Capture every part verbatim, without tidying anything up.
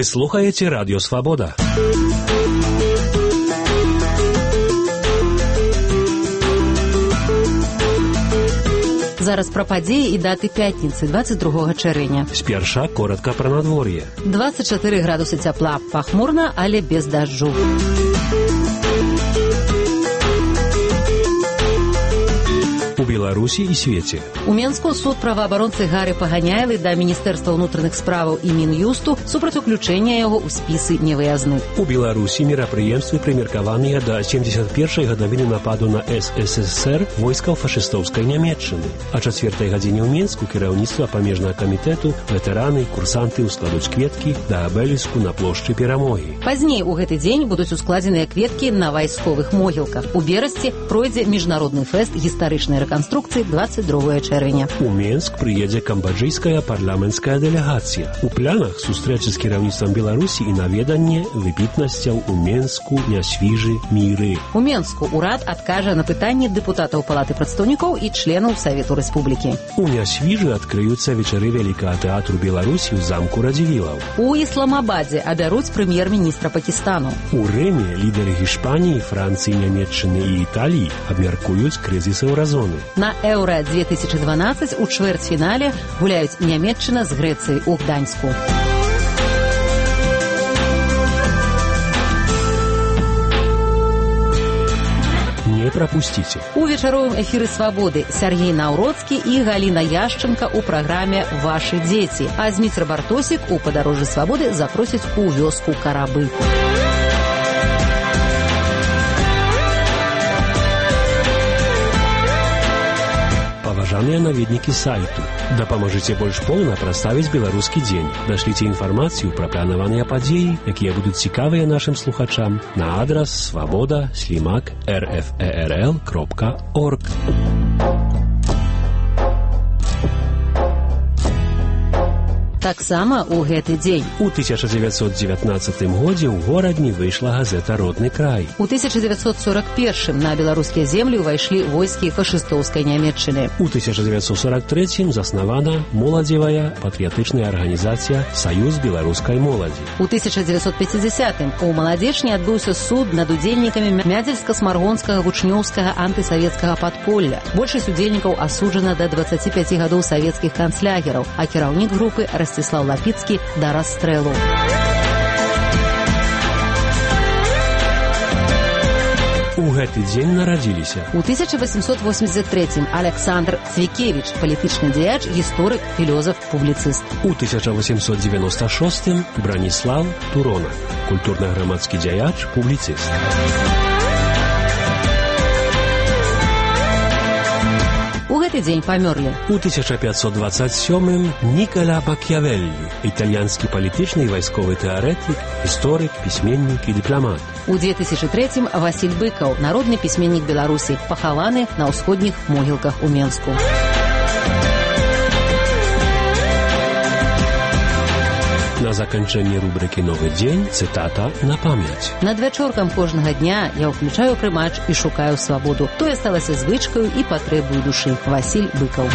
слухаєте Радіо Свобода. Зараз пра падзеі і даты пятніцы, двадцать другога чэрвеня. Спярша коротка пра надвор'е. двадцать чатыры градусы цяпла, пахмурна, але без дажджу. У Беларусі і свеце. У Менску суд праваабаронцы Гары Паганяевай да Міністэрства ўнутраных справаў і Мін'юсту супраць уключэння яго ў спісы невыязных. У Беларусі мерапрыемствы прымеркаваныя да семьдесят першай гадавіны нападу на эс эс эс эр войскаў фашыстоўскай Нямецчыны. А чацвёртай гадзіне ў Менску кіраўніцтва памежнага камітэту, ветэраны, курсанты ускладуць кветкі да абеліску на плошчы Перамогі. Пазней у гэты дзень будуць ускладзеныя кветкі на вайсковых могілках. У Берасці пройдзе міжнародны фэст гістарычнай рэканструкцыі двадцать другога чэрвеня. У Менск прыедзе камбаджыйская парламенцкая дэлегацыя. У планах сустрэчы з кіраўніцтвам Беларусі і наведанне выбітнасцяў у Менску, Нясвіжы, Міры. У Менску ўрад адкажа на пытанні дэпутатаў Палаты прадстаўнікоў і членаў Савету Рэспублікі. У Нясвіжы адкрыюцца вечары вялікага тэатру Беларусі ў замку Радзівілаў. У Ісламабадзе абяруць прэм'ер-міністра Пакістану. У Рыме лідары Гішпаніі, Францыі, Нямецчыны і Італіі абмяркуюць крызіс еўразоны. На Еўра две тысячи дванадцать у чвэрцьфінале гуляюць Нямецчына з Грэцыяй у Гданьску. Не прапусціце. У вечаровым эфіры «Свабоды» Сергей Наўроцкі і Галіна Яшченка ў праграме «Вашы дзеці». А Зміцер Бартосік у «Падарожжы свабоды» запросіць у вёску Карабы. Паважаныя наведнікі сайту. Дапамажыце больш поўна праставіць беларускі дзень. Дашліце інфармацыю пра планаваныя падзеі, якія будуць цікавыя нашым слухачам, на адрас свабода слімак эр эф э эр эл кропка орг. Таксама ў гэты дзень. У тысяча дзевяцьсот дзевятнаццатым годзе ў горадні выйшла газета «Родны край». У тысяча дзевяцьсот сорок первым на беларускія землі ўвайшлі войскі фашыстоўскай Нямецчыны. У тысяча дзевяцьсот сорок трэцім заснавана моладзевая патрыятычная арганізацыя «Саюз беларускай моладзі». У тысяча дзевяцьсот пяцідзясятым у Маладзечні адбыўся суд над удзельнікамі Мядзельска-смаргонскага вучнёўскага антысавецкага падполля. Большасць удзельнікаў асуджана да дваццаці пяці гадоў савецкіх канцлягераў, а кіраўнік групы Ростислав Лапицкий да расстрэлу. У гэты дзень нарадзіліся. У тысяча восемьсот восемьдесят третьем Александр Цвікевіч, палітычны дзеяч, гісторык, філёзаф, публіцыст. У тысяча восемьсот девяносто шостым Браніслав Турона, культурна-грамадскі дзеяч, публіцыст. У гэты дзень памёрлі. У тысяча пятьсот двадцать сёмым Ніколя Макіявеллі, італьянскі палітычны і вайсковы тэарэтык, гісторык, пісьменнік і дыпламат. У две тысячи третьем Васіль Быкаў, народны пісьменнік Беларусі, пахаваны на ўсходніх могілках у Менску. На заканчэнне рубрыкі «Новы дзень» цытата на памяць. Над вячоркам кожнага дня я ўключаю прымач і шукаю свабоду. Тое сталася звычкаю і патрэбаю душы. Васіль Быкаў.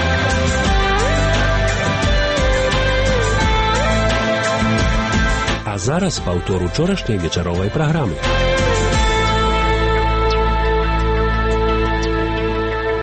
А зараз паўтор учорашняй вечаровай праграмы.